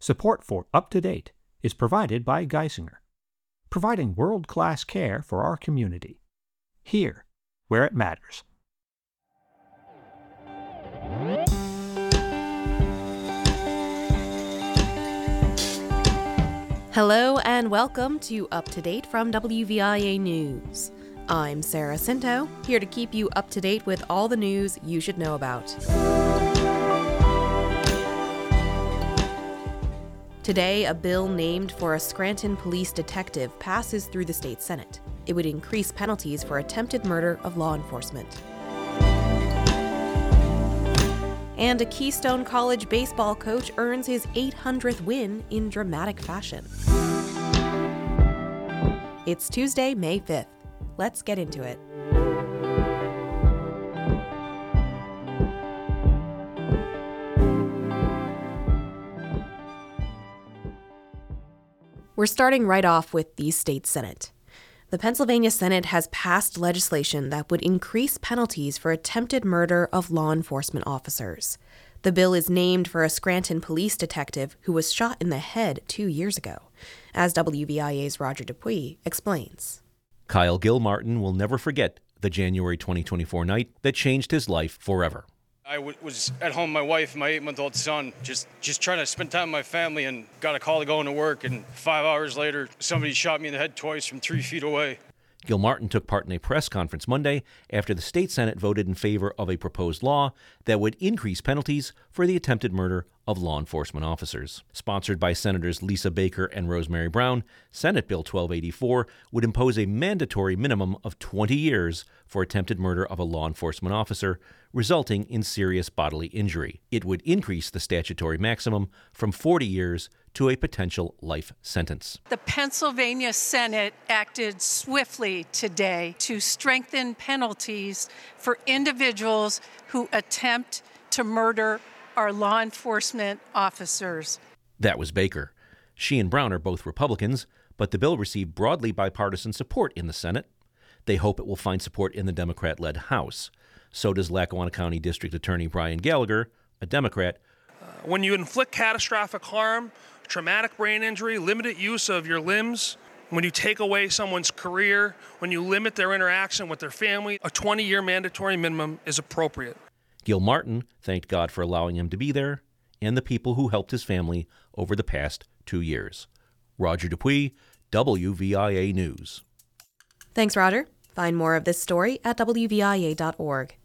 Support for Up to Date is provided by Geisinger, providing world-class care for our community, here where it matters. Hello and welcome to Up to Date from WVIA News. I'm Sarah Cinto, here to keep you up to date with all the news you should know about. Today, a bill named for a Scranton police detective passes through the state Senate. It would increase penalties for attempted murder of law enforcement. And a Keystone College baseball coach earns his 800th win in dramatic fashion. It's Tuesday, May 5th. Let's get into it. We're starting right off with the state Senate. The Pennsylvania Senate has passed legislation that would increase penalties for attempted murder of law enforcement officers. The bill is named for a Scranton police detective who was shot in the head 2 years ago, as WVIA's Roger Dupuis explains. Kyle Gilmartin will never forget the January 2024 night that changed his life forever. I was at home with my wife and my 8-month-old son, just trying to spend time with my family, and got a call to go into work, and 5 hours later, somebody shot me in the head twice from 3 feet away. Gilmartin took part in a press conference Monday after the state Senate voted in favor of a proposed law that would increase penalties for the attempted murder of law enforcement officers. Sponsored by Senators Lisa Baker and Rosemary Brown, Senate Bill 1284 would impose a mandatory minimum of 20 years for attempted murder of a law enforcement officer, resulting in serious bodily injury. It would increase the statutory maximum from 40 years to a potential life sentence. The Pennsylvania Senate acted swiftly today to strengthen penalties for individuals who attempt to murder our law enforcement officers. That was Baker. She and Brown are both Republicans, but the bill received broadly bipartisan support in the Senate. They hope it will find support in the Democrat-led House. So does Lackawanna County District Attorney Brian Gallagher, a Democrat. When you inflict catastrophic harm, traumatic brain injury, limited use of your limbs, when you take away someone's career, when you limit their interaction with their family, a 20-year mandatory minimum is appropriate. Gilmartin thanked God for allowing him to be there and the people who helped his family over the past 2 years. Roger Dupuis, WVIA News. Thanks, Roger. Find more of this story at WVIA.org.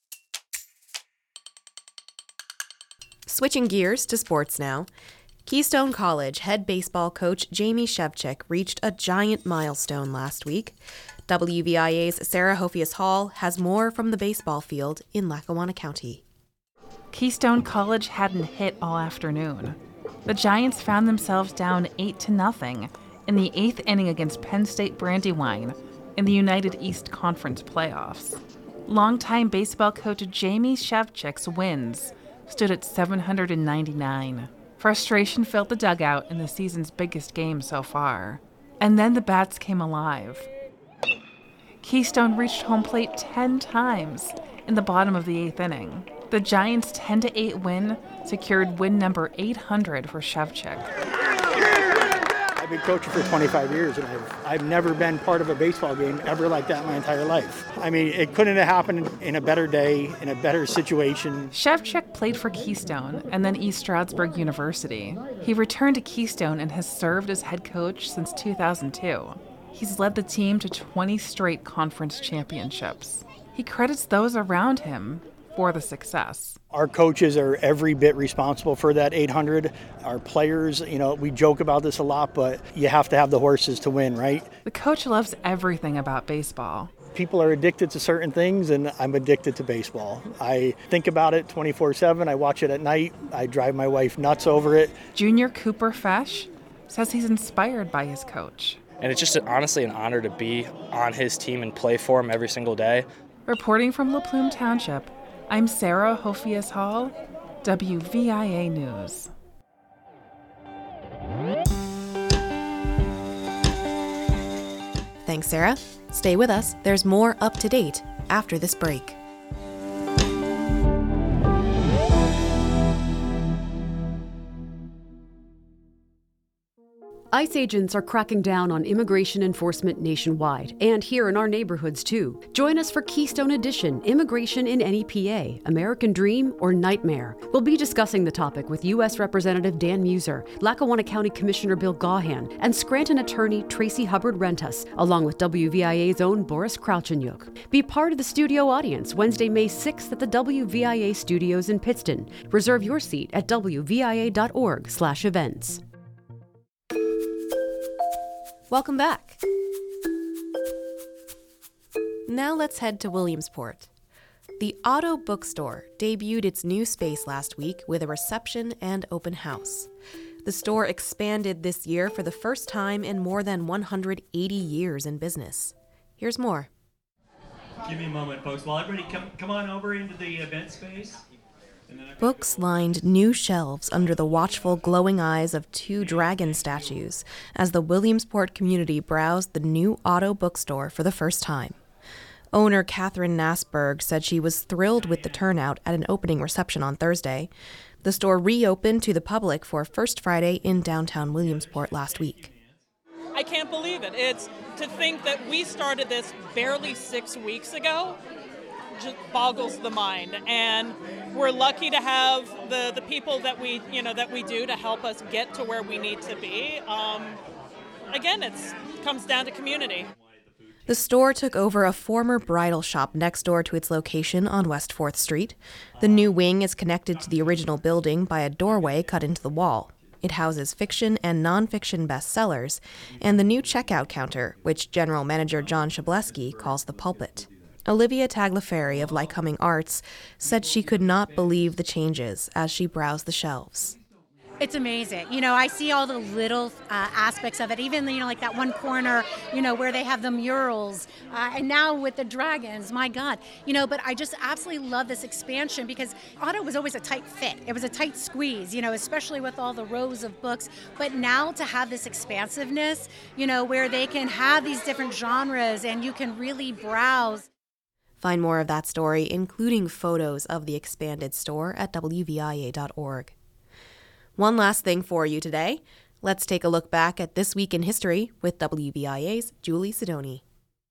Switching gears to sports now. Keystone College head baseball coach Jamie Shevchik reached a giant milestone last week. WVIA's Sarah Hofias Hall has more from the baseball field in Lackawanna County. Keystone College hadn't hit all afternoon. The Giants found themselves down 8-0 in the 8th inning against Penn State Brandywine in the United East Conference playoffs. Longtime baseball coach Jamie Shevchik's wins stood at 799. Frustration filled the dugout in the season's biggest game so far. And then the bats came alive. Keystone reached home plate 10 times in the bottom of the 8th inning. The Giants' 10-8 win secured win number 800 for Shevchik. I've been coaching for 25 years, and I've never been part of a baseball game ever like that my entire life. I mean, it couldn't have happened in a better day, in a better situation. Shevchik played for Keystone and then East Stroudsburg University. He returned to Keystone and has served as head coach since 2002. He's led the team to 20 straight conference championships. He credits those around him for the success. Our coaches are every bit responsible for that 800. Our players, we joke about this a lot, but you have to have the horses to win, right? The coach loves everything about baseball. People are addicted to certain things, and I'm addicted to baseball. I think about it 24/7. I watch it at night. I drive my wife nuts over it. Junior Cooper Fesh says he's inspired by his coach. And it's just honestly an honor to be on his team and play for him every single day. Reporting from La Plume Township, I'm Sarah Hofias Hall, WVIA News. Thanks, Sarah. Stay with us. There's more Up to Date after this break. ICE agents are cracking down on immigration enforcement nationwide, and here in our neighborhoods too. Join us for Keystone Edition, Immigration in Any PA, American Dream or Nightmare. We'll be discussing the topic with U.S. Representative Dan Muser, Lackawanna County Commissioner Bill Gaughan, and Scranton attorney Tracy Hubbard-Rentas, along with WVIA's own Boris Krauchenyuk. Be part of the studio audience Wednesday, May 6th at the WVIA studios in Pittston. Reserve your seat at wvia.org/events. Welcome back. Now let's head to Williamsport. The Otto Bookstore debuted its new space last week with a reception and open house. The store expanded this year for the first time in more than 180 years in business. Here's more. Give me a moment, folks. While everybody come on over into the event space. Books lined new shelves under the watchful, glowing eyes of two dragon statues as the Williamsport community browsed the new Otto Bookstore for the first time. Owner Catherine Nasberg said she was thrilled with the turnout at an opening reception on Thursday. The store reopened to the public for First Friday in downtown Williamsport last week. I can't believe it. It's to think that we started this barely 6 weeks ago. Just boggles the mind, and we're lucky to have the people that we do to help us get to where we need to be. Again, it comes down to community. The store took over a former bridal shop next door to its location on West 4th Street. The new wing is connected to the original building by a doorway cut into the wall. It houses fiction and nonfiction bestsellers, and the new checkout counter, which General Manager John Shableski calls the pulpit. Olivia Tagliaferri of Lycoming Arts said she could not believe the changes as she browsed the shelves. It's amazing. I see all the little aspects of it, even, like that one corner, where they have the murals. And now with the dragons, my God. But I just absolutely love this expansion because Otto was always a tight fit. It was a tight squeeze, especially with all the rows of books. But now to have this expansiveness, where they can have these different genres and you can really browse. Find more of that story, including photos of the expanded store, at wvia.org. One last thing for you today. Let's take a look back at This Week in History with WVIA's Julie Sidoni.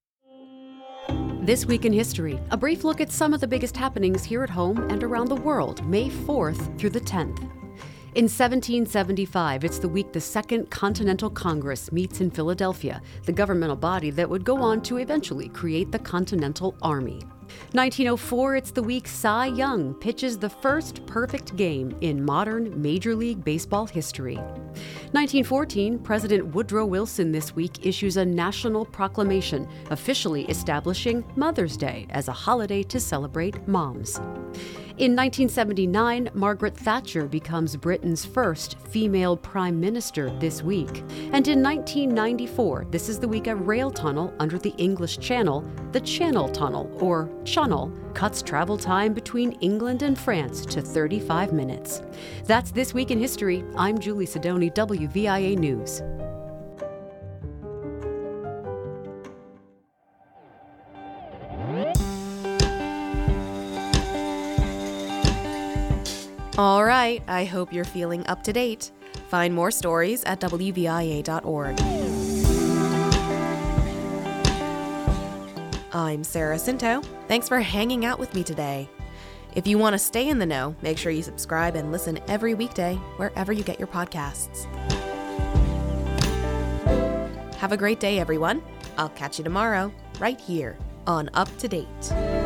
This Week in History, a brief look at some of the biggest happenings here at home and around the world, May 4th through the 10th. In 1775, it's the week the Second Continental Congress meets in Philadelphia, the governmental body that would go on to eventually create the Continental Army. 1904, it's the week Cy Young pitches the first perfect game in modern Major League Baseball history. 1914, President Woodrow Wilson this week issues a national proclamation officially establishing Mother's Day as a holiday to celebrate moms. In 1979, Margaret Thatcher becomes Britain's first female prime minister this week. And in 1994, this is the week a rail tunnel under the English Channel, the Channel Tunnel, or Channel, cuts travel time between England and France to 35 minutes. That's This Week in History. I'm Julie Sidoni, WVIA News. All right, I hope you're feeling up to date. Find more stories at wvia.org. I'm Sarah Cinto. Thanks for hanging out with me today. If you want to stay in the know, make sure you subscribe and listen every weekday wherever you get your podcasts. Have a great day, everyone. I'll catch you tomorrow, right here on Up to Date.